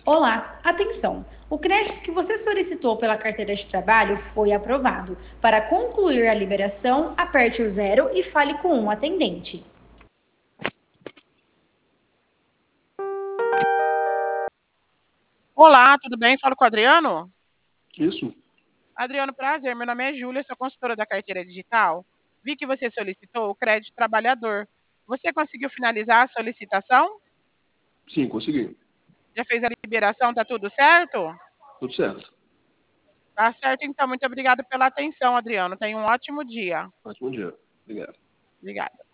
Olá, atenção! O crédito que você solicitou pela carteira de trabalho foi aprovado. Para concluir a liberação, aperte o zero e fale com um atendente. Olá, tudo bem? Falo com o Adriano? Isso? Adriano, prazer. Meu nome é Júlia, sou consultora da carteira digital. Vi que você solicitou o crédito trabalhador. Você conseguiu finalizar a solicitação? Sim, consegui. Já fez a liberação? Tá tudo certo? Tudo certo. Tá certo, então. Muito obrigada pela atenção, Adriano. Tenha um ótimo dia. Ótimo dia. Obrigado. Obrigada.